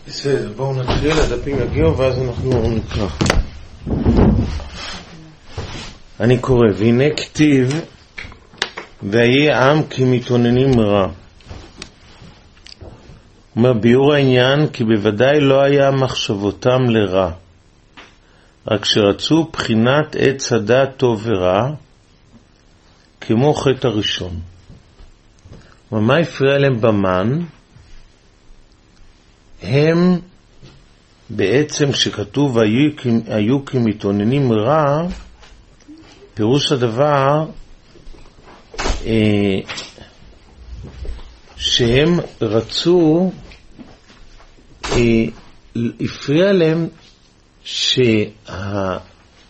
בסדר, בואו נתחיל, הדפים יגיעו ואז אנחנו נקרא. אני קורא, והנה כתיב ויהי עם כי מתאוננים רע. אומר ביאור העניין כי בוודאי לא היה מחשבותם לרע, רק שרצו בחינת עץ הדעת טוב ורע כמו חטא הראשון. ומה הפריע להם במן? הם בעצם שכתוב היו כמתאוננים רע, פירוש הדבר שהם רצו, הפריע להם שהמן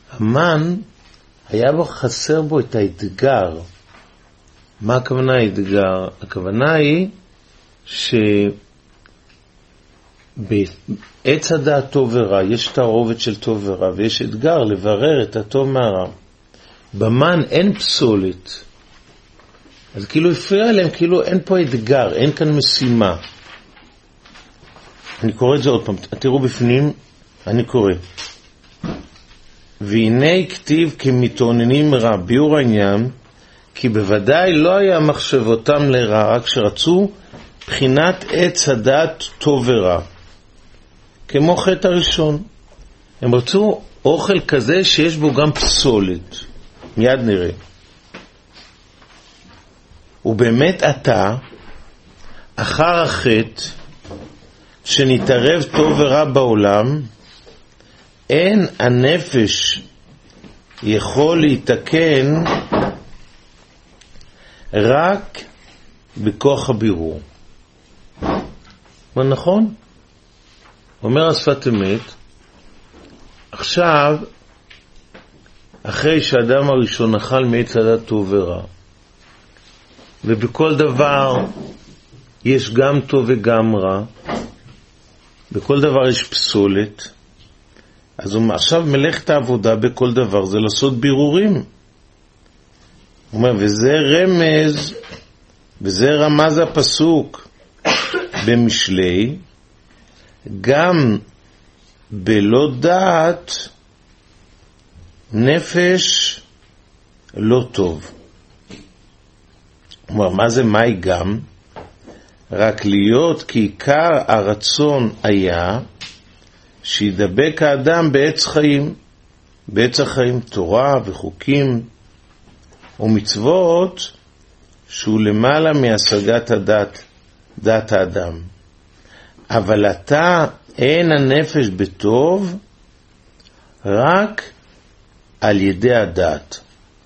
היה בו חסר בו את האתגר. מה הכוונה האתגר? הכוונה היא בעץ הדעת טוב ורע יש תערובת של טוב ורע, ויש אתגר לברר את הטוב מהרע. במן אין פסולת, אז כאילו הפריע להם, כאילו אין פה אתגר, אין כאן משימה. אני קורא את זה עוד פעם, תראו בפנים, אני קורא. והנה כתיב כמתאוננים רע, ביאור העניין, כי בוודאי לא היה מחשבותם לרע, רק שרצו בחינת עץ הדעת טוב ורע. כמו חטא הראשון. הם רצו אוכל כזה שיש בו גם פסולת. מיד נראה. ובאמת אתה, אחר החטא, שנתערב טוב ורע בעולם, אין הנפש יכול להתקן רק בכוח הבירור. נכון? אומר השפת אמת, עכשיו, אחרי שהאדם הראשון אכל מעץ הדעת טוב ורע, ובכל דבר יש גם טוב וגם רע, בכל דבר יש פסולת, אז הוא עכשיו מלאכת העבודה בכל דבר זה לעשות בירורים. הוא אומר, וזה רמז, וזה רמז הפסוק במשלי, גם בלא דעת נפש לא טוב. כלומר, מה זה מהי גם? רק להיות כי עיקר הרצון היה שידבק האדם בעץ חיים, בעץ החיים, תורה וחוקים ומצוות שהוא למעלה מהשגת דעת האדם. אבל אתה אין הנפש בטוב רק על ידי הדעת.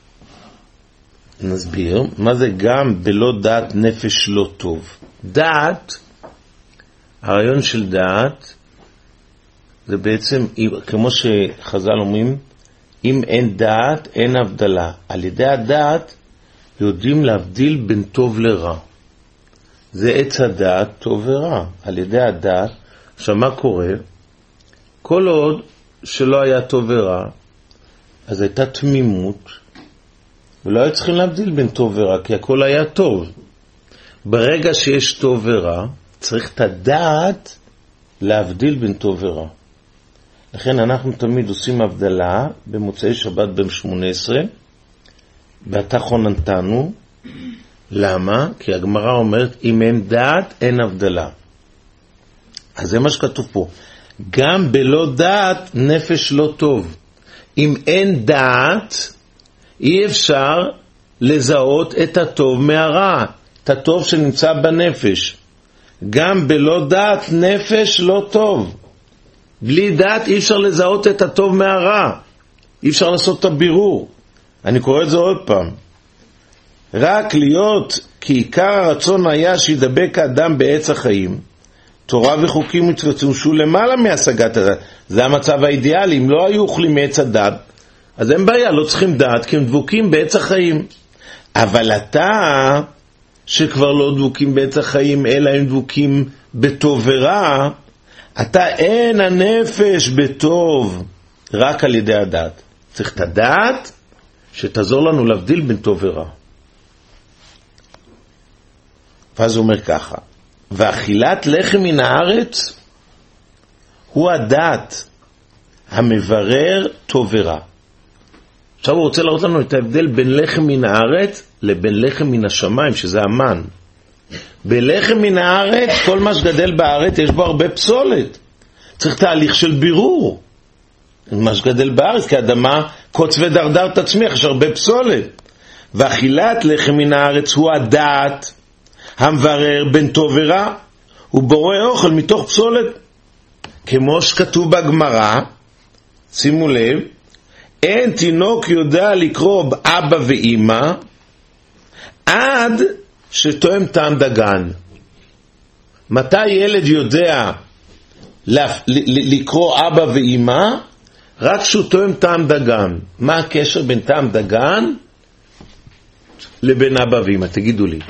נסביר מה זה גם בלא דעת נפש לא טוב. דעת, הרעיון של דעת זה בעצם כמו שחז"ל אומרים, אם אין דעת אין הבדלה. על ידי הדעת יודעים להבדיל בין טוב לרע. זה עץ הדעת טוב ורע. על ידי הדעת, עכשיו מה קורה? כל עוד שלא היה טוב ורע, אז הייתה תמימות, ולא היו צריכים להבדיל בין טוב ורע, כי הכל היה טוב. ברגע שיש טוב ורע, צריך את הדעת להבדיל בין טוב ורע. לכן אנחנו תמיד עושים הבדלה במוצאי שבת בן 18, ואתה חוננתנו. למה? כי הגמרא אומרת, אם אין דעת, אין הבדלה. אז זה מה שכתוב פה. גם בלא דעת, נפש לא טוב. אם אין דעת, אי אפשר לזהות את הטוב מהרע, את הטוב שנמצא בנפש. גם בלא דעת, נפש לא טוב. בלי דעת אי אפשר לזהות את הטוב מהרע. אי אפשר לעשות את הבירור. אני קורא את זה עוד פעם. רק להיות כי עיקר הרצון היה שידבק האדם בעץ החיים, תורה וחוקים מצוותים שהוא למעלה מהשגת הדעת. זה המצב האידיאלי. אם לא היו אוכלים מעץ הדעת, אז אין בעיה, לא צריכים דעת, כי הם דבוקים בעץ החיים. אבל אתה, שכבר לא דבוקים בעץ החיים, אלא הם דבוקים בטוב ורע, אתה אין הנפש בטוב רק על ידי הדעת. צריך את הדעת שתעזור לנו להבדיל בין טוב ורע. ואז הוא אומר ככה, ואכילת לחם מן הארץ הוא הדעת המברר טוב ורע. עכשיו הוא רוצה לראות לנו את ההבדל בין לחם מן הארץ לבין לחם מן השמיים, שזה המן. בלחם מן הארץ, כל מה שגדל בארץ יש בו הרבה פסולת. צריך תהליך של בירור. מה שגדל בארץ, כי האדמה קוץ ודרדר תצמיח, יש הרבה פסולת. ואכילת לחם מן הארץ הוא הדעת המברר בין טוב ורע. הוא בורא אוכל מתוך פסולת. כמו שכתוב בגמרא, שימו לב, אין תינוק יודע לקרוא אבא ואמא עד שתואם טעם דגן. מתי ילד יודע לקרוא אבא ואמא? רק כשהוא תואם טעם דגן. מה הקשר בין טעם דגן לבין אבא ואמא? תגידו לי.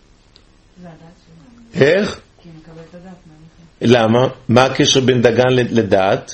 איך? למה? מה הקשר בין דגן לדעת?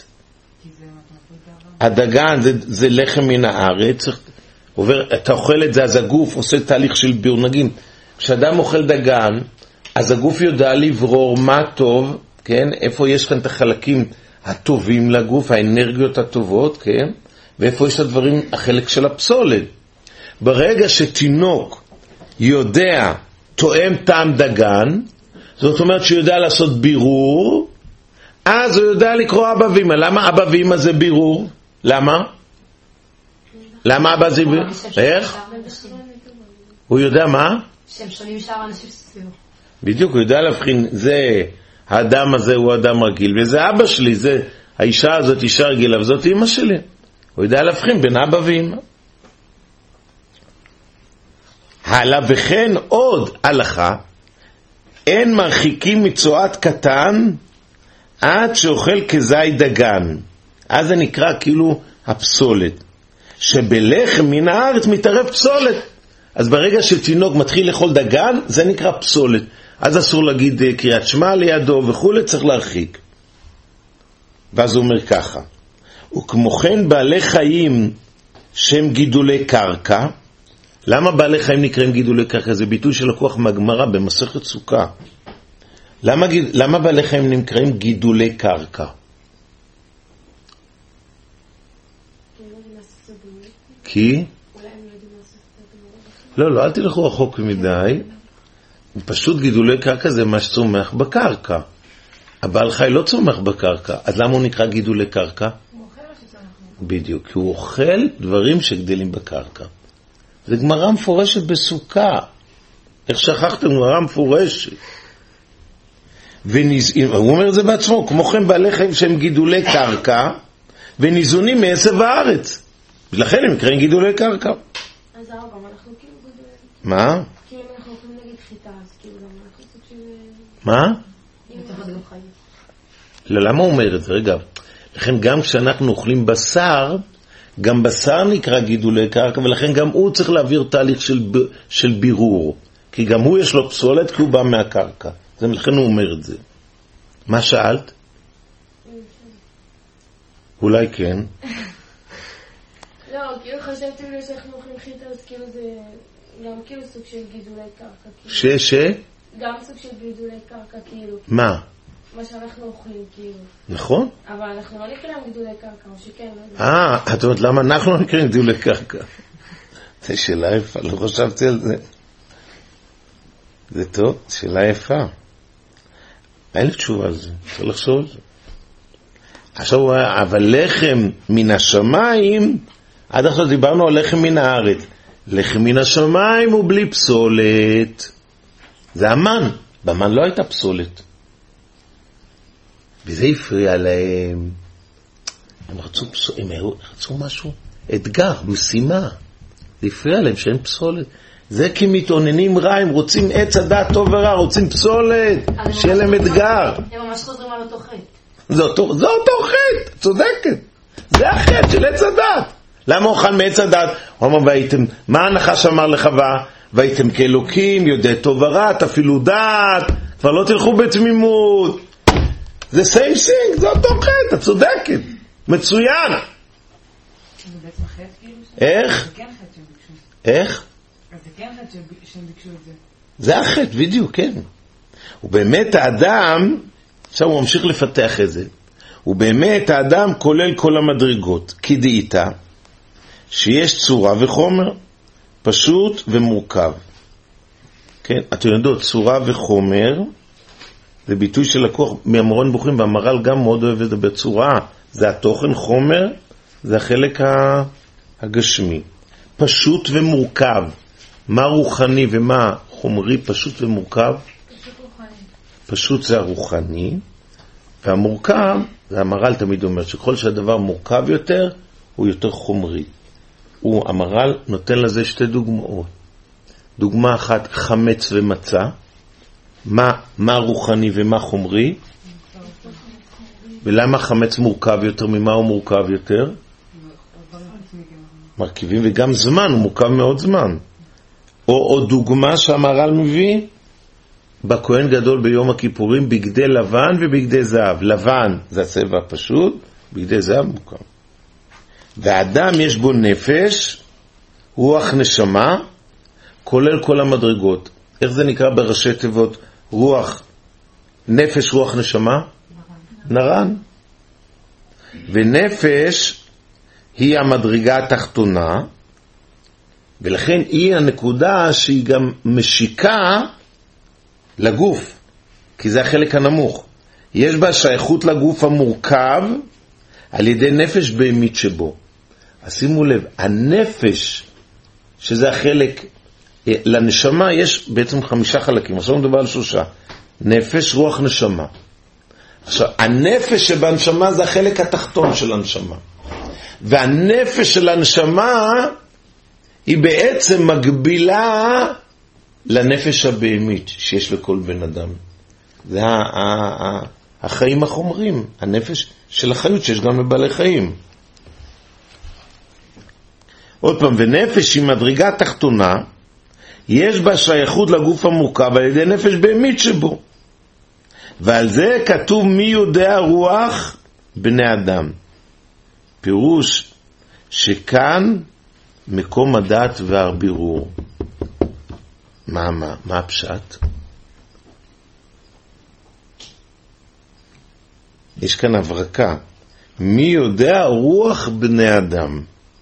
הדגן זה לחם מן הארץ, אתה אוכל את זה, אז הגוף עושה תהליך של בירור. נגיד, כשאדם אוכל דגן, אז הגוף יודע לברור מה טוב, כן? איפה יש כאן את החלקים הטובים לגוף, האנרגיות הטובות, כן? ואיפה יש את הדברים, החלק של הפסולת. ברגע שתינוק יודע, תואם טעם דגן, זאת אומרת שהוא יודע לעשות בירור, אז הוא יודע לקרוא אבא ואמא. למה אבא ואמא זה בירור? למה? למה אבא זה בירור? איך? הוא יודע מה? שהם שונים משאר האנשים שסביבו. בדיוק, הוא יודע להבחין, זה, האדם הזה הוא אדם רגיל, וזה אבא שלי, זה, האישה הזאת אישה רגילה, וזאת אמא שלי. הוא יודע להבחין בין אבא ואמא. הלאה וכן עוד הלכה, אין מרחיקים מצועת קטן עד שאוכל כזית דגן. אז זה נקרא כאילו הפסולת. שבלחם מן הארץ מתערב פסולת. אז ברגע שתינוק מתחיל לאכול דגן, זה נקרא פסולת. אז אסור להגיד קריאת שמע לידו וכו', צריך להרחיק. ואז הוא אומר ככה, וכמו כן בעלי חיים שהם גידולי קרקע. למה בעלי חיים נקראים גידולי קרקע? זה ביטוי שלקוח מהגמרא במסכת סוכה. למה בעלי חיים נקראים גידולי קרקע? כי? לא, אל תלכו רחוק מדי. פשוט גידולי קרקע זה מה שצומח בקרקע. הבעל חי לא צומח בקרקע, אז למה הוא נקרא גידולי קרקע? הוא אוכל או שצומח? בדיוק, כי הוא אוכל דברים שגדלים בקרקע. זה גמרא מפורשת בסוכה. איך שכחתם? גמרא מפורשת. הוא אומר את זה בעצמו, כמו כן בעלי חיים שהם גידולי קרקע, וניזונים מעשב הארץ. ולכן הם נקראים גידולי קרקע. אז גם אנחנו כאילו גידולי... מה? כאילו אנחנו יכולים להגיד חיטה, אז כאילו גם אנחנו סוג של... מה? גם חיים. לא, למה הוא אומר את זה? רגע, לכן גם כשאנחנו אוכלים בשר, גם בשר נקרא גידולי קרקע, ולכן גם הוא צריך להעביר תהליך של בירור. כי גם הוא יש לו פסולת, כי הוא בא מהקרקע. זה לכן הוא אומר את זה. מה שאלת? אולי כן. לא, כאילו חשבתי לי שאנחנו אוכלים חיטה, אז כאילו זה גם כאילו סוג של גידולי קרקע. גם סוג של גידולי קרקע, כאילו. מה? מה שאנחנו אוכלים, כאילו. נכון? אבל אנחנו לא נקראים גידולי קרקע, או שכן, לא יודע. את אומרת, למה אנחנו לא נקראים גידולי קרקע? זה שאלה יפה, לא חשבתי על זה. זה טוב, שאלה יפה. אין לי תשובה על זה, צריך לחשוב על זה. עכשיו, אבל לחם מן השמיים, עד עכשיו דיברנו על לחם מן הארץ. לחם מן השמיים הוא בלי פסולת. זה המן. במן לא הייתה פסולת. וזה הפריע להם. הם רצו משהו, אתגר, משימה. זה הפריע להם שאין פסולת. זה כי מתעוננים רע, הם רוצים עץ הדעת טוב ורע, רוצים פסולת, שיהיה להם אתגר. הם ממש חוזרים על אותו חטא. זה אותו חטא, צודקת. זה החטא של עץ הדעת. למה אוכל מעץ הדעת? הוא אומר, מה הנחש אמר לחווה? והייתם כאלוקים, יודע טוב ורע, אפילו דעת, כבר לא תלכו בתמימות. זה same thing, זה אותו חטא, צודקת. מצוין. זה בעצם חטא כאילו? איך? זה כן חטא שהם ביקשו. איך? אז זה כן חטא שהם ביקשו את זה. זה החטא, בדיוק, כן. ובאמת האדם, עכשיו הוא ממשיך לפתח את זה, ובאמת האדם כולל כל המדרגות, כי דעיתה שיש צורה וחומר, פשוט ומורכב. כן, אתם יודעות, צורה וחומר זה ביטוי שלקוח מהמורן בוכים, והמר"ל גם מאוד אוהב את זה בצורה. זה התוכן, חומר זה החלק הגשמי. פשוט ומורכב. מה רוחני ומה חומרי? פשוט ומורכב. פשוט זה הרוחני, והמורכב, זה המר"ל תמיד אומר, שכל שהדבר מורכב יותר, הוא יותר חומרי. המר"ל נותן לזה שתי דוגמאות. דוגמה אחת, חמץ ומצה. מה רוחני ומה חומרי? ולמה חמץ מורכב יותר? ממה הוא מורכב יותר? מרכיבים, וגם זמן, הוא מורכב מאוד זמן. או דוגמה שהמר"ל מביא, בכהן גדול ביום הכיפורים, בגדי לבן ובגדי זהב. לבן זה הצבע הפשוט, בגדי זהב מורכב. והאדם יש בו נפש, רוח נשמה, כולל כל המדרגות. איך זה נקרא בראשי תיבות? רוח, נפש, רוח נשמה? נרן. ונפש היא המדרגה התחתונה, ולכן היא הנקודה שהיא גם משיקה לגוף, כי זה החלק הנמוך. יש בה שייכות לגוף המורכב על ידי נפש בהמית שבו. אז שימו לב, הנפש, שזה החלק, לנשמה יש בעצם 5 חלקים, עכשיו נדבר על 3. נפש, רוח, נשמה. עכשיו, הנפש שבנשמה זה החלק התחתון של הנשמה. והנפש של הנשמה היא בעצם מקבילה לנפש הבהמית שיש לכל בן אדם. זה החיים החומרים, הנפש של החיות שיש גם לבעלי חיים. עוד פעם, ונפש היא מדרגה תחתונה, יש בה שייכות לגוף המורכב על ידי נפש בהמית שבו. ועל זה כתוב מי יודע רוח בני אדם. פירוש שכאן מקום הדעת והבירור. מה הפשט? יש כאן הברקה. מי יודע רוח בני אדם?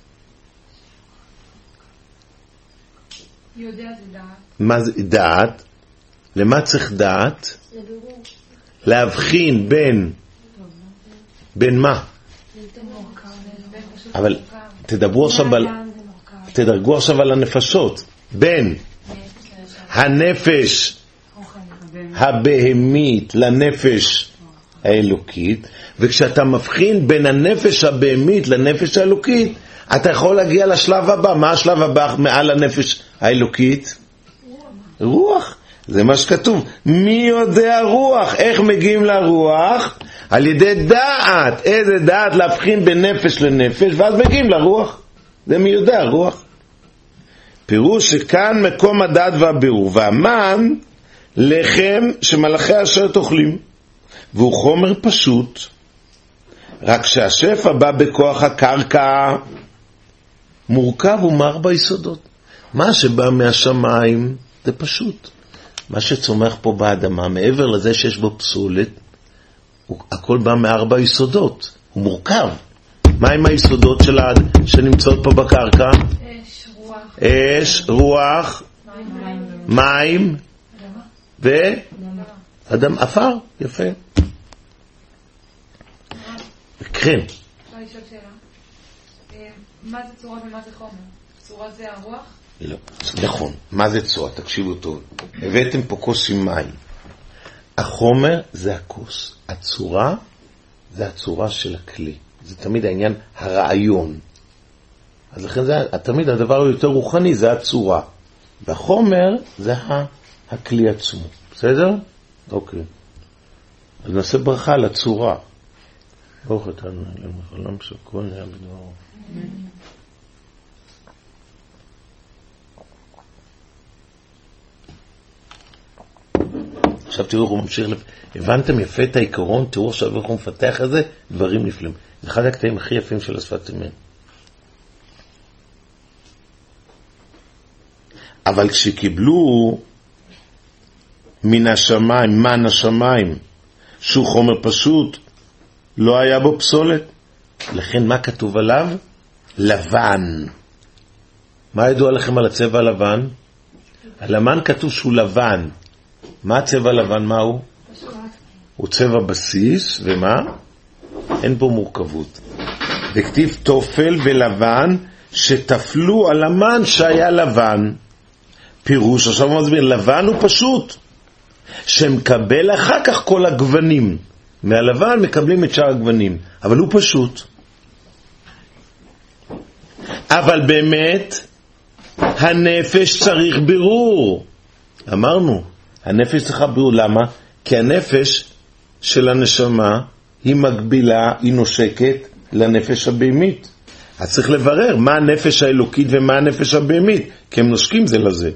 יודע זה דעת. מה זה דעת? למה צריך דעת? לבירור. להבחין בין מה? אבל תדרגו עכשיו על הנפשות. בין הנפש הבהמית לנפש האלוקית, וכשאתה מבחין בין הנפש הבהמית לנפש האלוקית, אתה יכול להגיע לשלב הבא. מה השלב הבא מעל הנפש האלוקית? רוח. זה מה שכתוב. מי יודע רוח? איך מגיעים לרוח? על ידי דעת. איזה דעת? להבחין בין נפש לנפש, ואז מגיעים לרוח. זה מי יודע רוח. פירוש שכאן מקום הדעת והבירור. והמן לחם שמלאכי אשר תאכלים, והוא חומר פשוט, רק שהשפע בא בכוח הקרקע, מורכב ומארבע יסודות. מה שבא מהשמיים זה פשוט. מה שצומח פה באדמה, מעבר לזה שיש בו פסולת, הכל בא מארבע יסודות. הוא מורכב. מה עם היסודות שנמצאות פה בקרקע? אש, רוח, מים ואדם, אפר. יפה. קרם. מה זה צורה ומה זה חומר? צורה זה הרוח? לא, נכון. מה זה צורה? תקשיבו טוב. הבאתם פה כוס עם מים. החומר זה הכוס. הצורה זה הצורה של הכלי. זה תמיד העניין הרעיון. אז לכן זה תמיד הדבר היותר רוחני, זה הצורה. והחומר זה הכלי עצמו. בסדר? אוקיי. אז נעשה ברכה לצורה. ברוך אתה למחלם שכל נהיה בדברו. עכשיו תראו איך הוא ממשיך, הבנתם יפה את העיקרון, תראו עכשיו איך הוא מפתח את זה, דברים נפלאים. זה אחד הקטעים הכי יפים של השפת אמת. אבל כשקיבלו מן השמיים, מן השמיים, שהוא חומר פשוט, לא היה בו פסולת. לכן מה כתוב עליו? לבן. מה ידוע לכם על הצבע הלבן? הלבן כתוב שהוא לבן. מה הצבע הלבן? מה הוא? הוא צבע בסיס, ומה? אין פה מורכבות. וכתיב תופל ולבן שתפלו על המן שהיה לבן. פירוש, עכשיו הוא מסביר, לבן הוא פשוט, שמקבל אחר כך כל הגוונים. מהלבן מקבלים את שאר הגוונים, אבל הוא פשוט. אבל באמת, הנפש צריך בירור. אמרנו, הנפש צריכה בירור. למה? כי הנפש של הנשמה היא מגבילה, היא נושקת לנפש הבהמית. אז צריך לברר מה הנפש האלוקית ומה הנפש הבהמית, כי הם נושקים זה לזה.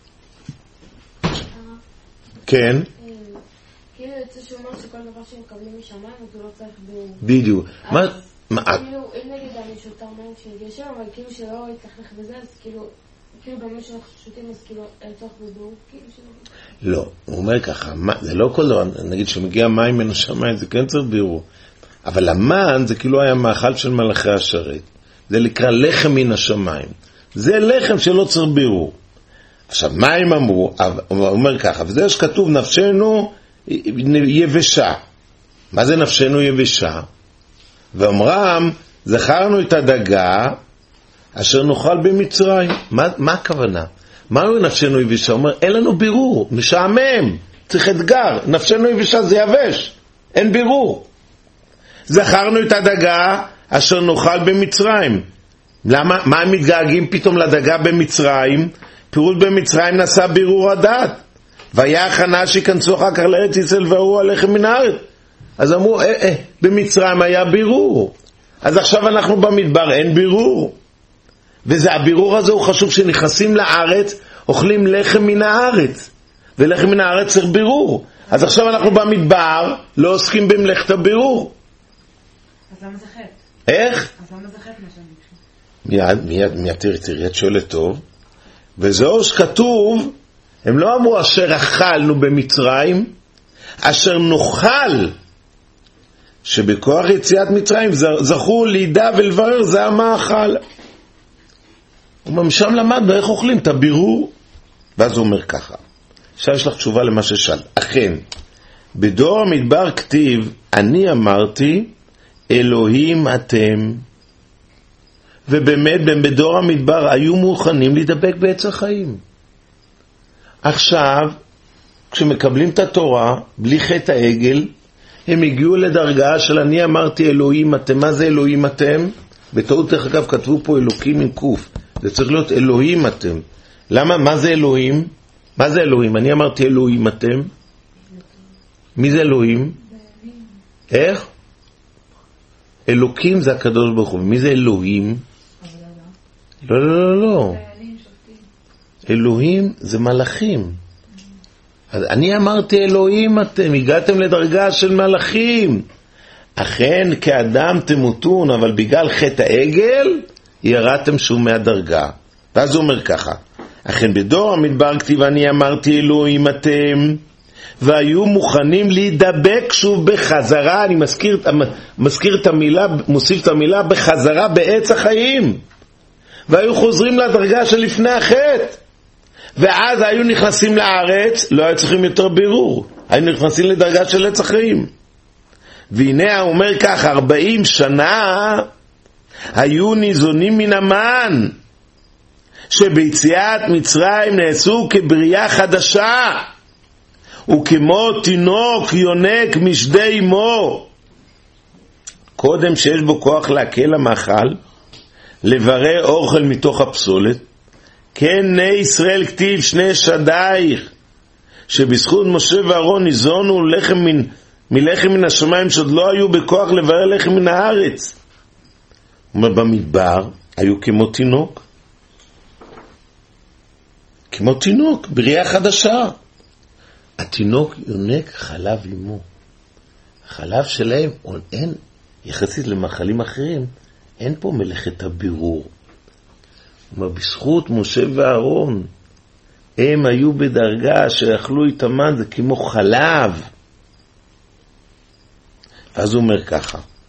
כן? כאילו יוצא שאומר שכל דבר שמקבלים משמיים הוא לא צריך בירור. בדיוק. כאילו, אם נגיד אני שותה מים של גשם, אבל כאילו שלא יתלכלך בזה, אז כאילו באמת שאנחנו שותים, אז כאילו צורך בבירור, כאילו שלא... לא, הוא אומר ככה, זה לא כל דבר, נגיד שמגיע מים מן השמיים, זה כן צריך בירור. אבל המן זה כאילו היה מאכל של מלאכי השרת. זה נקרא לחם מן השמיים. זה לחם שלא צריך בירור. עכשיו, מה הם אמרו? הוא אומר ככה, וזה שכתוב נפשנו יבשה. מה זה נפשנו יבשה? ואומרם, זכרנו את הדגה אשר נאכל במצרים. מה הכוונה? מה הוא נפשנו יבשה? הוא אומר, אין לנו בירור, משעמם, צריך אתגר. נפשנו יבשה זה יבש, אין בירור. זכרנו את הדגה אשר נאכל במצרים. למה? מה הם מתגעגעים פתאום לדגה במצרים? פירוש במצרים נעשה בירור הדעת. והיה הכנה שיכנסו אחר כך לארץ ישראל והראו הלחם מן הארץ. אז אמרו, במצרים היה בירור. אז עכשיו אנחנו במדבר, אין בירור. וזה הבירור הזה הוא חשוב, שנכנסים לארץ, אוכלים לחם מן הארץ. ולחם מן הארץ צריך בירור. אז עכשיו אנחנו במדבר, לא עוסקים במלאכת הבירור. אז למה זה חטא? איך? אז למה זה חטא מה שאני מיד תראי, את שואלת טוב. וזהו שכתוב, הם לא אמרו אשר אכלנו במצרים, אשר נאכל, שבכוח יציאת מצרים זכו לידע ולברר, זה המאכל. ומשם למדנו איך אוכלים את הבירור. ואז הוא אומר ככה, עכשיו יש לך תשובה למה ששאל. אכן, בדור המדבר כתיב, אני אמרתי, אלוהים אתם. ובאמת בדור המדבר היו מוכנים להידבק בעץ החיים. עכשיו, כשמקבלים את התורה, בלי חטא העגל, הם הגיעו לדרגה של אני אמרתי אלוהים אתם. מה זה אלוהים אתם? בטעות דרך אגב כתבו פה אלוקים עם קוף. זה צריך להיות אלוהים אתם. למה? מה זה אלוהים? מה זה אלוהים? אני אמרתי אלוהים אתם. מי זה אלוהים? איך? אלוקים זה הקדוש ברוך הוא. מי זה אלוהים? לא. אלוהים זה מלאכים. אז אני אמרתי אלוהים אתם, הגעתם לדרגה של מלאכים. אכן כאדם תמותון, אבל בגלל חטא העגל ירדתם שוב מהדרגה. ואז הוא אומר ככה, אכן בדור המדבר כתיב אני אמרתי אלוהים אתם, והיו מוכנים להידבק שוב בחזרה. אני מזכיר את המילה, מוסיף את המילה בחזרה בעץ החיים. והיו חוזרים לדרגה של לפני החטא. ואז היו נכנסים לארץ, לא היו צריכים יותר בירור. היו נכנסים לדרגה של עץ החיים. והנה הוא אומר כך, 40 שנה היו ניזונים מן המן, שביציאת מצרים נעשו כבריאה חדשה, וכמו תינוק יונק משדי אמו. קודם שיש בו כוח להקל המאכל, לברר אוכל מתוך הפסולת, כן בני ישראל כתיב שני שדייך, שבזכות משה ואהרון ניזונו מלחם מן השמיים, שעוד לא היו בכוח לברר לחם מן הארץ. במדבר היו כמו תינוק, כמו תינוק, בריאה חדשה. התינוק יונק חלב אמו. החלב שלהם, אין, יחסית למאכלים אחרים, אין פה מלאכת הבירור. בזכות משה ואהרון, הם היו בדרגה שאכלו איתם מן, זה כמו חלב. אז הוא אומר ככה,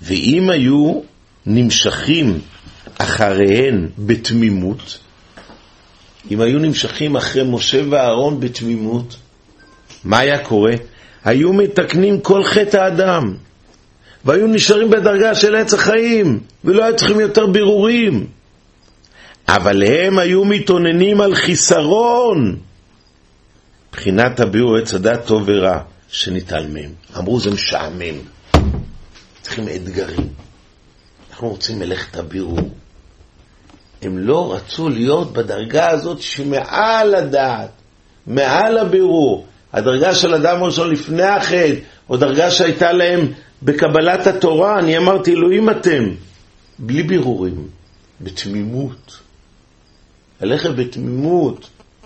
ואם היו נמשכים אחריהן בתמימות, אם היו נמשכים אחרי משה ואהרון בתמימות, מה היה קורה? היו מתקנים כל חטא האדם, והיו נשארים בדרגה של עץ החיים, ולא היו צריכים יותר בירורים. אבל הם היו מתאוננים על חיסרון, בחינת הביאור עץ הדת טוב ורע, שניטל מהם. אמרו זה משעמם, צריכים אתגרים, אנחנו רוצים מלאכת הבירור. הם לא רצו להיות בדרגה הזאת שמעל הדעת, מעל הבירור. הדרגה של אדם ראשון לפני החטא, או דרגה שהייתה להם בקבלת התורה, אני אמרתי אלוהים אתם, בלי בירורים, בתמימות, ללכת בתמימות.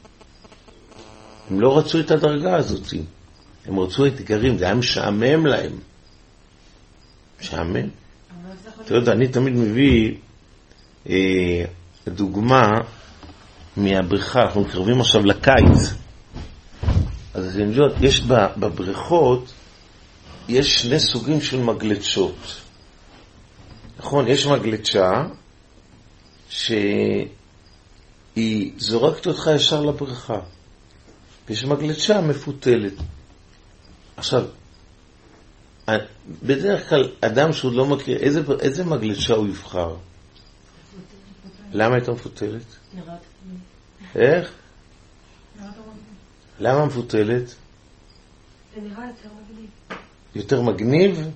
הם לא רצו את הדרגה הזאת, הם רצו אתגרים, זה היה משעמם להם. משעמם. אתה יודע, אני תמיד מביא דוגמה מהבריכה, אנחנו מתקרבים עכשיו לקיץ. אז יש בבריכות, יש שני סוגים של מגלצות. נכון, יש מגלצה שהיא זורקת אותך ישר לבריכה. ויש מגלצה מפותלת. עכשיו, בדרך כלל אדם שהוא לא מכיר, איזה מגלצה הוא יבחר? למה הייתה מפותלת? איך? למה מפותלת? זה נראה יותר מגניב. יותר מגניב?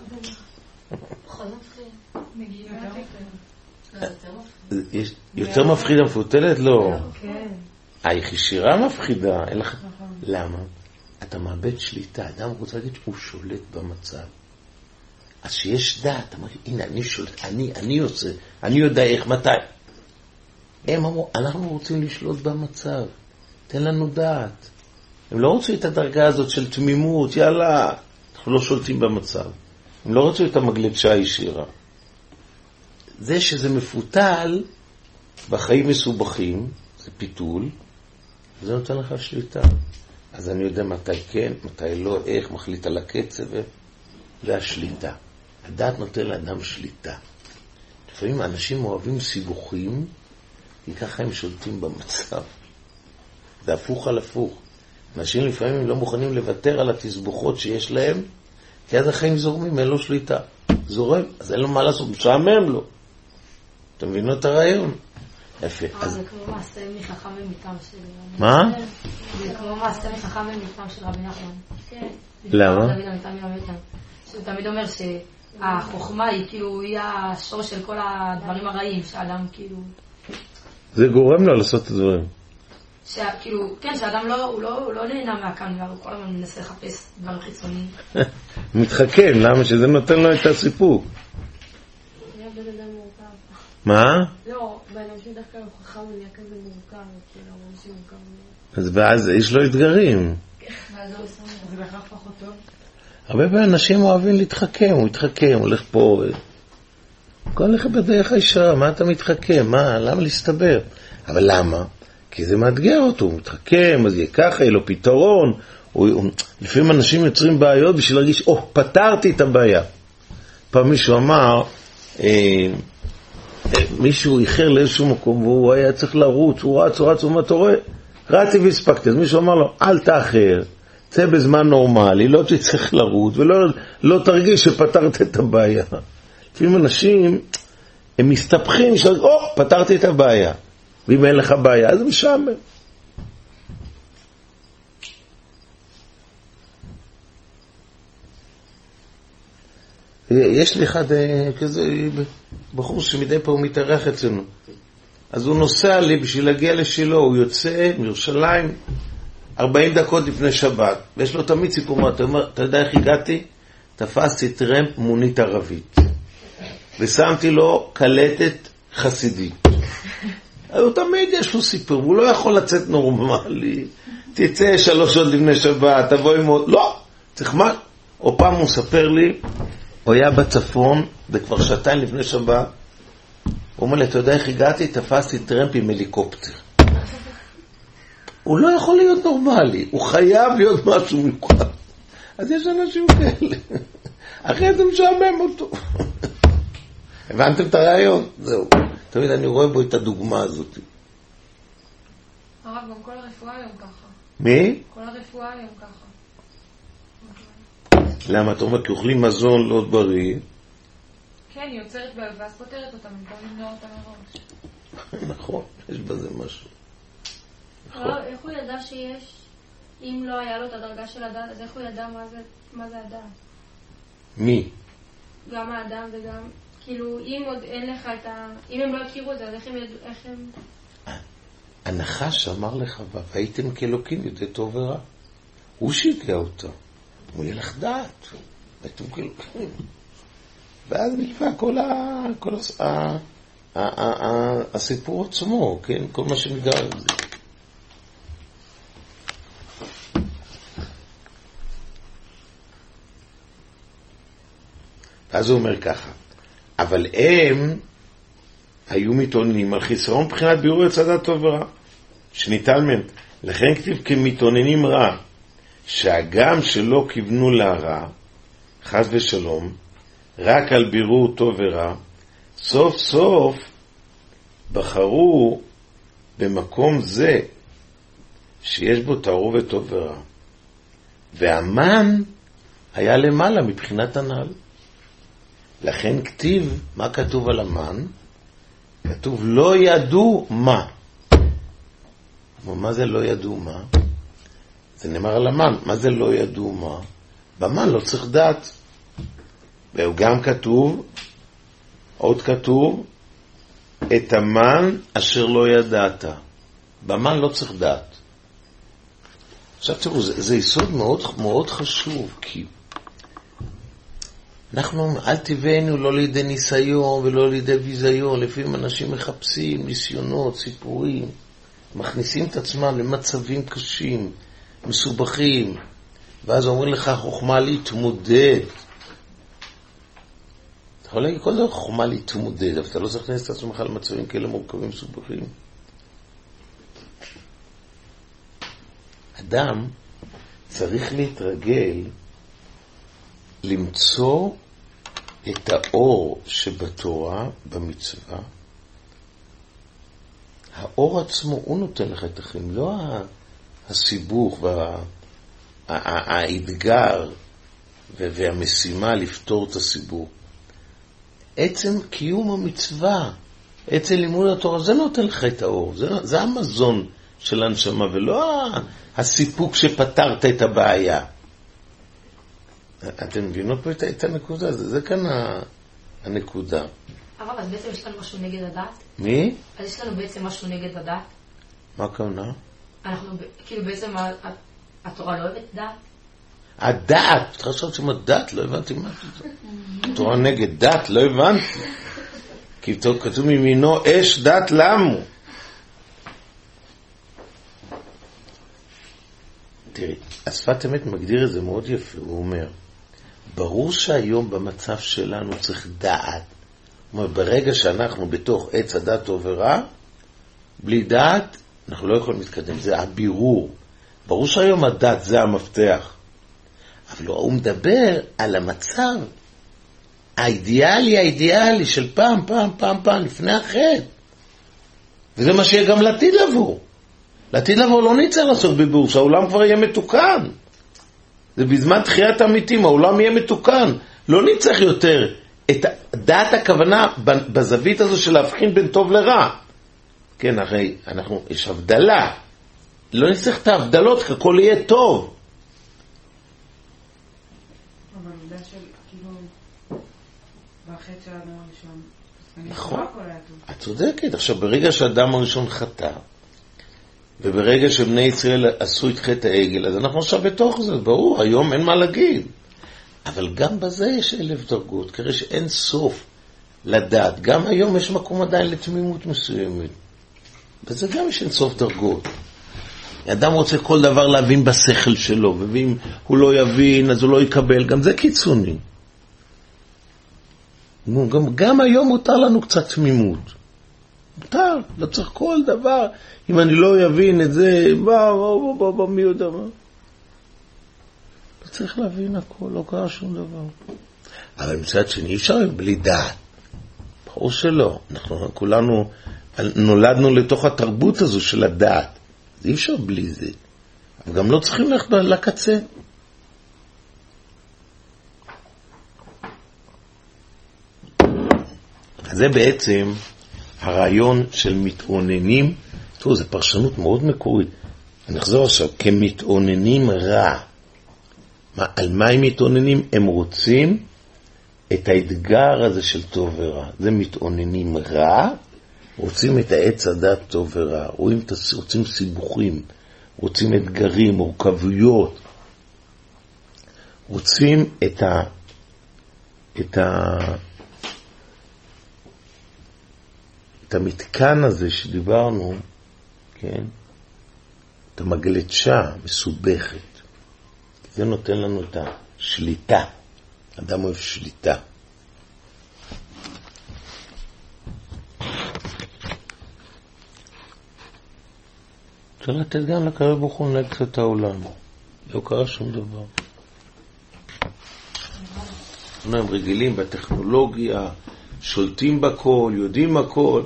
יותר מפחידה מפותלת? לא. היא חישירה מפחידה. למה? אתה מאבד שליטה. אדם רוצה להגיד שהוא שולט במצב. אז שיש דעת, הנה אני שולט, אני עושה, אני יודע איך, מתי. הם אמרו, אנחנו רוצים לשלוט במצב. תן לנו דעת. הם לא רוצים את הדרגה הזאת של תמימות, יאללה, אנחנו לא שולטים במצב. הם לא רוצים את המגלצה הישירה. זה שזה מפותל בחיים מסובכים, זה פיתול, זה נותן לך שליטה. אז אני יודע מתי כן, מתי לא, איך, מחליט על הקצב, זה השליטה. הדעת נותן לאדם שליטה. לפעמים אנשים אוהבים סיבוכים, כי ככה הם שולטים במצב. זה הפוך על הפוך. אנשים לפעמים לא מוכנים לוותר על התסבוכות שיש להם, כי אז החיים זורמים, אין לו שליטה. זורם, אז אין לו מה לעשות, משעמם לו. אתה מבינו את הרעיון? יפה. זה כמו מעשה מחכם ממיתם של... מה? זה כמו מעשה מחכם ממיתם של רבי נחמן. למה? שהוא תמיד אומר שהחוכמה היא כאילו, היא השור של כל הדברים הרעים, שאדם כאילו... זה גורם לו לעשות את הדברים. כאילו, כן, שאדם לא נהנה מהכאן, והוא כל הזמן מנסה לחפש דברים חיצוניים. מתחכם, למה? שזה נותן לו את הסיפוק. נהיה בן אדם מורכב. מה? לא, באנשים דווקא הוכחה הוא נהיה כזה מורכב, כאילו, אנשים מורכב. אז ואז יש לו אתגרים. זה בכך פחות טוב. הרבה פעמים אנשים אוהבים להתחכם, הוא מתחכם, הולך פה, כל הולך בדרך הישרה, מה אתה מתחכם? מה? למה להסתבר? אבל למה? כי זה מאתגר אותו, הוא מתחכם, אז יהיה ככה, יהיה לו פתרון. לפעמים אנשים יוצרים בעיות בשביל להרגיש, פתרתי את הבעיה. פעם מישהו אמר, מישהו איחר לאיזשהו מקום, והוא היה צריך לרוץ, הוא רץ, ומה אתה רואה? רצתי והספקתי, אז מישהו אמר לו, אל תאחר, צא בזמן נורמלי, לא תצטרך לרוץ, ולא תרגיש שפתרת את הבעיה. לפעמים אנשים, הם מסתבכים, פתרתי את הבעיה. ואם אין לך בעיה, אז זה משעמם. יש לי אחד כזה בחור שמדי פעם הוא מתארח אצלנו. אז הוא נוסע לי בשביל להגיע לשילה, הוא יוצא מירושלים 40 דקות לפני שבת, ויש לו תמיד סיפור, אתה יודע איך הגעתי? תפסתי טרמפ מונית ערבית, ושמתי לו קלטת חסידית. אז הוא תמיד יש לו סיפור, הוא לא יכול לצאת נורמלי, תצא 3 שעות לפני שבת, תבוא עם עוד, לא, צריך מה? או פעם הוא ספר לי, הוא היה בצפון, זה כבר 2 לפני שבת, הוא אומר לי, אתה יודע איך הגעתי? תפסתי טרמפ עם הליקופטר. הוא לא יכול להיות נורמלי, הוא חייב להיות משהו מיוחד. אז יש אנשים כאלה, אחרי זה משעמם אותו. הבנתם את הרעיון? זהו. תמיד אני רואה בו את הדוגמה הזאת. הרב, גם כל הרפואה היום ככה. מי? כל הרפואה היום ככה. למה? אתה אומר, כי אוכלים מזון לא בריא. כן, היא יוצרת בעיה, ואז פותרת אותם, במקום למנוע אותם מראש. נכון, יש בזה משהו. איך הוא ידע שיש, אם לא היה לו את הדרגה של הדעת, אז איך הוא ידע מה זה הדעת? מי? גם האדם וגם, כאילו, אם עוד אין לך את ה... אם הם לא הכירו את זה, אז איך הם... הנחש אמר לך, והייתם כאלוקים יודעי טוב ורע. הוא שיגע אותו. הוא יהיה לך דעת. הייתם כאלוקים. ואז נקבע כל הסיפור עצמו, כן? כל מה שנגע עם זה. אז הוא אומר ככה, אבל הם היו מתאוננים על חיסרון מבחינת בירור עץ הדעת טוב ורע, שניטל מהם. לכן כתיב כמתאוננים רע, שהגם שלא כיוונו להרע, חס ושלום, רק על בירור טוב ורע, סוף סוף בחרו במקום זה שיש בו תערובת טוב ורע. והמן היה למעלה מבחינת הנעל. לכן כתיב, מה כתוב על המן? כתוב לא ידעו מה. מה זה לא ידעו מה? זה נאמר על המן. מה זה לא ידעו מה? במן לא צריך דעת. והוא גם כתוב, עוד כתוב, את המן אשר לא ידעת. במן לא צריך דעת. עכשיו תראו, זה יסוד מאוד, מאוד חשוב, כי אנחנו, אל תבואנו לא לידי ניסיון ולא לידי ביזיון, לפעמים אנשים מחפשים ניסיונות, סיפורים, מכניסים את עצמם למצבים קשים, מסובכים, ואז אומרים לך חוכמה להתמודד. אתה יכול להגיד כל דבר חוכמה להתמודד, אבל אתה לא צריך להכניס את עצמך למצבים כאלה מורכבים, מסובכים. אדם צריך להתרגל למצוא את האור שבתורה, במצווה. האור עצמו, הוא נותן לך את החיים, לא הסיבוך והאתגר והמשימה לפתור את הסיבוך. עצם קיום המצווה, עצם לימוד התורה, זה נותן לך את האור, זה המזון של הנשמה, ולא הסיפוק שפתרת את הבעיה. אתם מבינות פה את הנקודה? זה כאן הנקודה. אבל אז בעצם יש לנו משהו נגד הדעת? מי? אז יש לנו בעצם משהו נגד הדעת? מה הכוונה? אנחנו, כאילו בעצם התורה לא אוהבת דעת? הדעת, אתה חושב שמה דעת? לא הבנתי מה זה. התורה נגד דעת, לא הבנתי. כי כתוב מימינו אש דעת למו. תראי, השפת אמת מגדיר את זה מאוד יפה, הוא אומר, ברור שהיום במצב שלנו צריך דעת. הוא אומר, ברגע שאנחנו בתוך עץ הדעת טוב ורע, בלי דעת, אנחנו לא יכולים להתקדם, זה הבירור. ברור שהיום הדעת זה המפתח. אבל הוא מדבר על המצב האידיאלי של פעם, לפני החטא. וזה מה שיהיה גם לעתיד לבוא. לעתיד לבוא לא נצטרך לעסוק בבירור, שהעולם כבר יהיה מתוקן. זה בזמן תחיית המתים, העולם יהיה מתוקן. לא נצטרך יותר את דעת הכוונה בזווית הזו של להבחין בין טוב לרע. כן, הרי יש הבדלה. לא נצטרך את ההבדלות, כי הכל יהיה טוב. אבל מידה של, כאילו, בחטא של האדם הראשון. נכון. את צודקת. עכשיו, ברגע שהאדם הראשון חטא, וברגע שבני ישראל עשו את חטא העגל, אז אנחנו עכשיו בתוך זה, ברור, היום אין מה להגיד. אבל גם בזה יש 1000 דרגות, כרי שאין סוף לדעת. גם היום יש מקום עדיין לתמימות מסוימת. בזה גם יש אין סוף דרגות. האדם רוצה כל דבר להבין בשכל שלו, ואם הוא לא יבין, אז הוא לא יקבל. גם זה קיצוני. גם היום מותר לנו קצת תמימות. מותר, לא צריך כל דבר. אם אני לא יבין את זה, מי יודע מה? לא צריך להבין הכל, לא קרה שום דבר. אבל מצד שני, אפשר בלי דעת. או שלא. אנחנו כולנו נולדנו לתוך התרבות הזו של הדעת. אי אפשר בלי זה. אבל גם לא צריכים ללכת לקצה. זה בעצם הרעיון של מתאוננים. תראו, זו פרשנות מאוד מקורית. אני אחזור עכשיו, כמתאוננים רע. על מה הם מתאוננים? הם רוצים את האתגר הזה של טוב ורע. זה מתאוננים רע, רוצים את העץ הדת טוב ורע, רוצים סיבוכים, רוצים אתגרים, מורכבויות, רוצים את המתקן הזה שדיברנו, כן? את המגלצ'ה מסובכת. זה נותן לנו את השליטה. אדם אוהב שליטה. צריך לתת גם לקרב ברוך לנהג קצת את העולם. לא קרה שום דבר. הם רגילים בטכנולוגיה, שולטים בכל, יודעים הכל.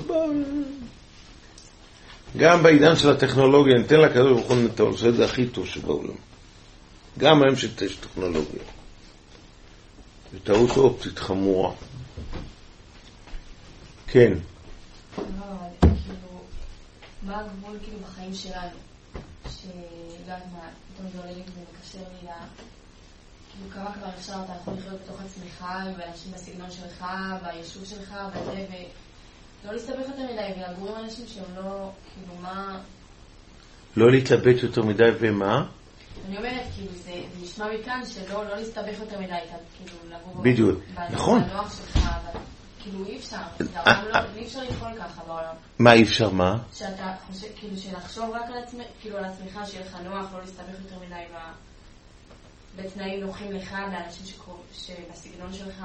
גם בעידן של הטכנולוגיה, ניתן לקרב ברוך לנהג, עושה את זה הכי טוב שבעולם. גם היום שיש טכנולוגיה. וטעות אופטית חמורה. כן. מה הגבול כאילו בחיים שלנו? שלגעת מה, פתאום זה עולה לי וזה מקשר לי כאילו כמה כבר אפשר אתה יכול לחיות בתוך עצמך, ואנשים בסגנון שלך, ביישוב שלך, וזה, ולא להסתבך יותר מדי, ולגור עם אנשים שהם לא, כאילו מה... לא להתלבט יותר מדי ומה? אני אומרת, כאילו, זה נשמע מכאן שלא להסתבך יותר מדי, כאילו, לגור... בדיוק, נכון. בנוח שלך, כאילו, אי אפשר. אי אפשר לפעול ככה בעולם. מה אי אפשר, מה? שאתה חושב, כאילו, שלחשוב רק על עצמך, שיהיה לך נוח, לא להסתבך יותר מדי בתנאים נוחים לך, באנשים שבסגנון שלך.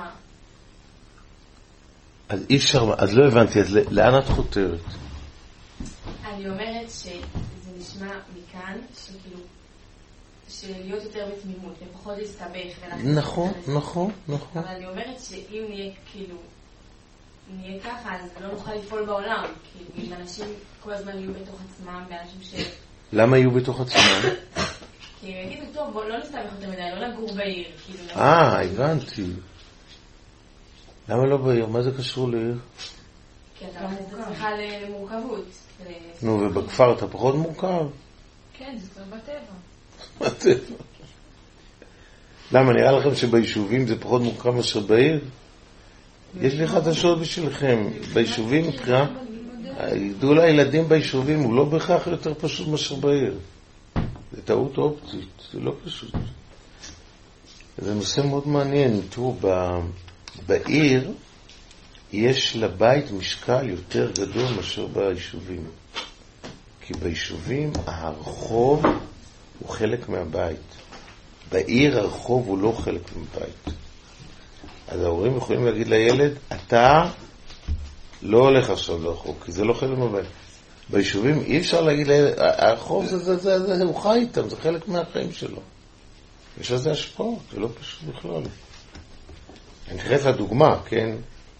אז אי אפשר, אז לא הבנתי, אז לאן את חותרת? אני אומרת שזה נשמע מכאן, שכאילו, שלהיות יותר בתמימות, ופחות להסתבך. נכון. אבל אני אומרת שאם נהיה כאילו, נהיה ככה, אז לא נוכל לפעול בעולם. כאילו, אם אנשים כל הזמן יהיו בתוך עצמם, באנשים ש... למה יהיו בתוך עצמם? כי הם יגידו, טוב, בוא לא נסתבך יותר מדי, לא לגור בעיר. הבנתי. למה לא בעיר? מה זה קשור לעיר? כי אתה צריכה למורכבות. נו, ובכפר אתה פחות מורכב? כן, זה כבר בטבע. בטבע. למה, נראה לכם שביישובים זה פחות מורכב מאשר בעיר? יש לי חדשות בשבילכם. ביישובים, גידול הילדים ביישובים הוא לא בהכרח יותר פשוט מאשר בעיר. זה טעות אופטית, זה לא פשוט. זה נושא מאוד מעניין. תראו, בעיר יש לבית משקל יותר גדול מאשר ביישובים. כי ביישובים הרחוב הוא חלק מהבית. בעיר הרחוב הוא לא חלק מהבית. אז ההורים יכולים להגיד לילד, אתה לא הולך עכשיו לרחוב, כי זה לא חלק מהבית. ביישובים אי אפשר להגיד לילד, הרחוב זה הוא חי איתם, זה חלק מהחיים שלו. יש לזה השפעות, זה לא פשוט בכלל. אני חייב לדוגמה, כן?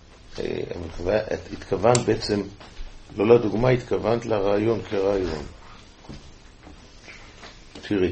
התכוונת בעצם, לא לדוגמה, התכוונת לרעיון כרעיון. תראי,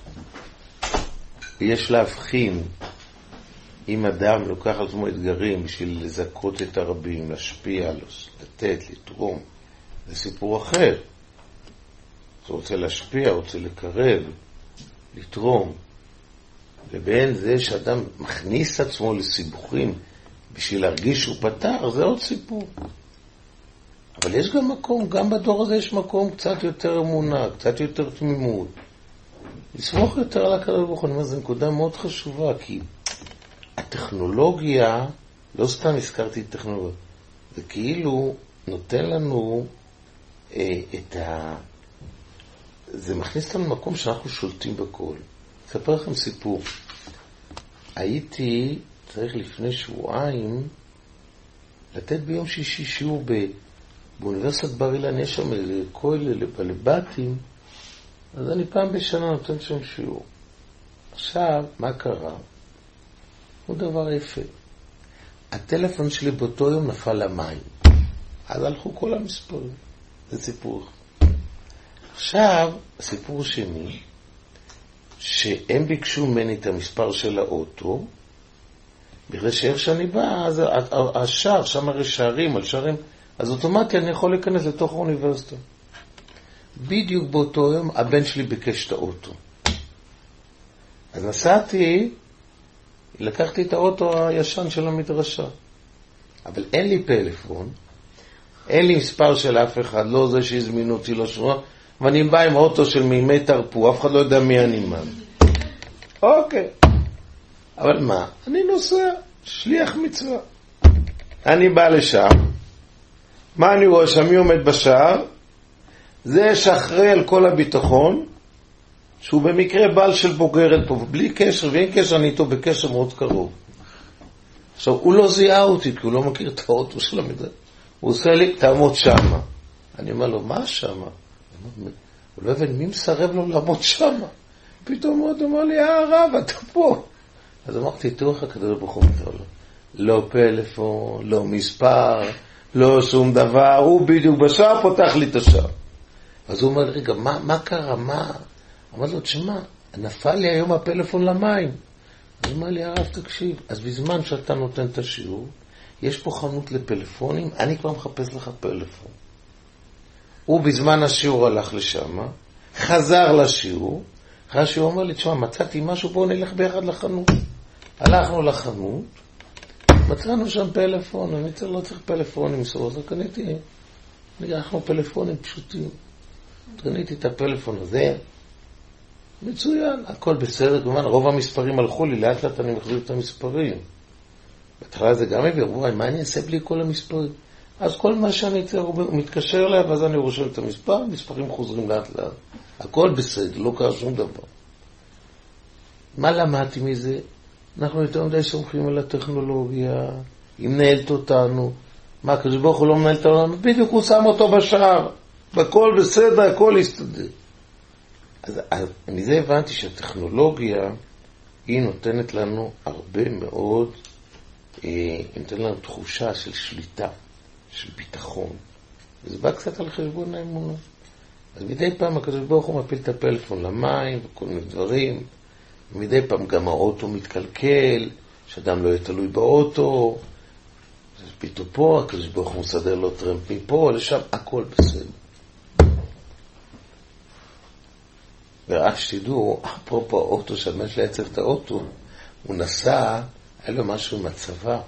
יש להבחין אם אדם לוקח על עצמו אתגרים בשביל לזכות את הרבים, להשפיע, לתת, לתרום, זה סיפור אחר. הוא רוצה להשפיע, רוצה לקרב, לתרום. לבין זה שאדם מכניס עצמו לסיבוכים בשביל להרגיש שהוא פתר, זה עוד סיפור. אבל יש גם מקום, גם בדור הזה יש מקום קצת יותר אמונה, קצת יותר תמימות. לסמוך יותר על הקדוש ברוך הוא. זו נקודה מאוד חשובה, כי הטכנולוגיה, לא סתם הזכרתי את טכנולוגיה, זה כאילו נותן לנו זה מכניס לנו למקום שאנחנו שולטים בכל. אספר לכם סיפור. הייתי צריך לפני שבועיים לתת ביום שישי שיעור באוניברסיטת בר אילן, יש שם כולל לבתים, אז אני פעם בשנה נותן שם שיעור. עכשיו, מה קרה? הוא דבר יפה. הטלפון שלי באותו יום נפל למים. אז הלכו כל המספרים. זה סיפור. עכשיו, הסיפור שני, שהם ביקשו ממני את המספר של האוטו, בגלל שאיך שאני בא, אז השער, שם הרי שערים על שערים, אז אוטומטי אני יכול להיכנס לתוך האוניברסיטה. בדיוק באותו יום הבן שלי ביקש את האוטו. אז נסעתי, לקחתי את האוטו הישן של המדרשה. אבל אין לי פלאפון, אין לי מספר של אף אחד, לא זה שהזמינו אותי, לא שורה, ואני בא עם האוטו של מימי תרפו, אף אחד לא יודע מי אני מה. אוקיי. אבל מה? אני נוסע, שליח מצווה. אני בא לשם, מה אני רואה שם? מי עומד בשער? זה שאחראי על כל הביטחון, שהוא במקרה בעל של בוגרת פה, בלי קשר, ואין קשר, אני איתו בקשר מאוד קרוב. עכשיו, הוא לא זיהה אותי, כי הוא לא מכיר את האוטו של המדרש. הוא עושה לי, תעמוד שמה. אני אומר לו, מה שמה? הוא לא הבין, מי מסרב לו לעמוד שמה? פתאום הוא אומר לי, הרב, אתה פה. אז אמרתי, תראו איך הקדוש ברוך הוא אומר לו. לא פלאפון, לא מספר, לא שום דבר, הוא בדיוק בשער פותח לי את השער. אז הוא אומר, רגע, מה קרה? מה? אמר לו, תשמע, נפל לי היום הפלאפון למים. אז אמר לי, הרב, תקשיב, אז בזמן שאתה נותן את השיעור, יש פה חנות לפלאפונים, אני כבר מחפש לך פלאפון. הוא בזמן השיעור הלך לשם, חזר לשיעור, אחרי השיעור אומר לי, תשמע, מצאתי משהו, בואו נלך ביחד לחנות. הלכנו לחנות, מצאנו שם פלאפון, אני לא צריך פלאפונים, אז קניתי, אנחנו פלאפונים פשוטים. קניתי את הפלאפון הזה, מצוין, הכל בסדר, כמובן, רוב המספרים הלכו לי, לאט לאט אני מחזיר את המספרים. בהתחלה זה גם הביא, וואי, מה אני אעשה בלי כל המספרים? אז כל מה שאני צריך, הוא מתקשר אליי, ואז אני רושם את המספר, המספרים חוזרים לאט לאט. הכל בסדר, לא קרה שום דבר. מה למדתי מזה? אנחנו יותר מדי סומכים על הטכנולוגיה, היא מנהלת אותנו. מה, הקדוש ברוך הוא לא מנהלת אותנו? בדיוק הוא שם אותו בשער. בכל בסדר, הכל יסתדר. אז מזה הבנתי שהטכנולוגיה היא נותנת לנו הרבה מאוד, היא נותנת לנו תחושה של שליטה, של ביטחון. וזה בא קצת על חשבון האמונה. אז מדי פעם הקדוש ברוך הוא מפיל את הפלאפון למים וכל מיני דברים. ומדי פעם גם האוטו מתקלקל, שאדם לא יהיה תלוי באוטו. אז פתאום פה הקדוש ברוך הוא מסדר לו טרמפ מפה, לשם הכל בסדר. ורק שתדעו, אפרופו האוטו, שהבן שלי היה צריך את האוטו, הוא נסע, היה לו משהו עם הצבא,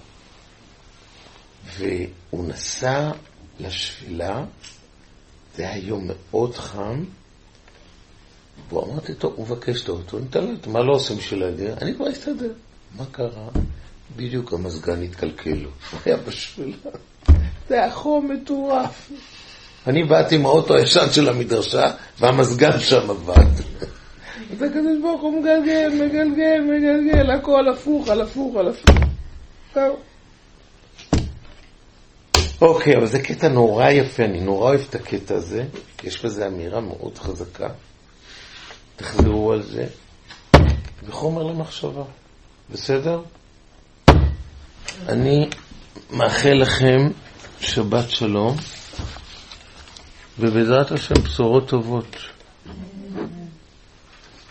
והוא נסע לשבילה, זה היה יום מאוד חם, והוא אמרתי, טוב, הוא מבקש את האוטו, ניתן לו, מה לא עושים בשביל להגיע? אני כבר אסתדר. מה קרה? בדיוק המזגן התקלקל לו, הוא היה בשבילה. זה היה חום מטורף. אני באתי עם האוטו הישן של המדרשה, והמזגן שם עבד. אז הקדוש ברוך הוא מגלגל, הכל הפוך, על הפוך. טוב. אוקיי, אבל זה קטע נורא יפה, אני נורא אוהב את הקטע הזה, יש בזה אמירה מאוד חזקה. תחזרו על זה, וחומר למחשבה. בסדר? אני מאחל לכם שבת שלום, ובעזרת השם בשורות טובות.